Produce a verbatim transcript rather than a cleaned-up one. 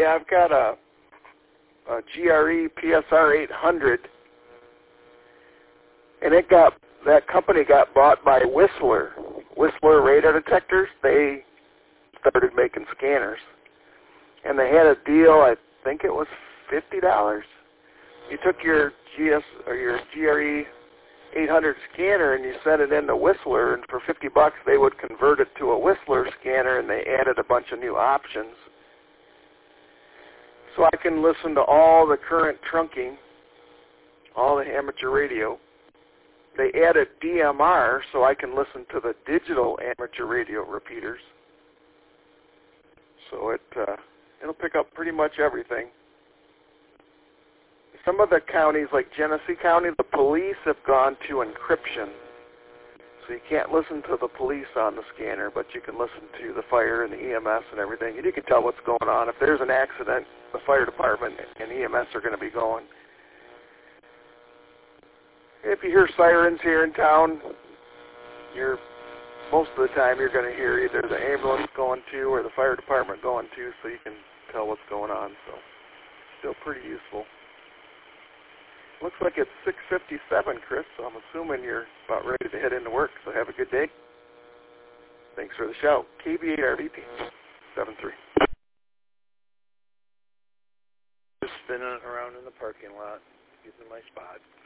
Yeah, I've got a, a G R E P S R eight hundred, and it got that company got bought by Whistler. Whistler radar detectors. They started making scanners, and they had a deal. I think it was fifty dollars. You took your G S or your G R E eight hundred scanner and you sent it into Whistler, and for fifty bucks they would convert it to a Whistler scanner, and they added a bunch of new options. So I can listen to all the current trunking, all the amateur radio. They added D M R, so I can listen to the digital amateur radio repeaters. So it uh, it'll pick up pretty much everything. Some of the counties, like Genesee County, the police have gone to encryption. So you can't listen to the police on the scanner, but you can listen to the fire and the E M S and everything. And you can tell what's going on. If there's an accident, the fire department and E M S are going to be going. If you hear sirens here in town, you're most of the time you're going to hear either the ambulance going to or the fire department going to, so you can tell what's going on. So still pretty useful. Looks like it's six fifty-seven, Chris, so I'm assuming you're about ready to head into work, so have a good day. Thanks for the shout. K B eight R V P, seven three. Just spinning around in the parking lot, getting to my spot.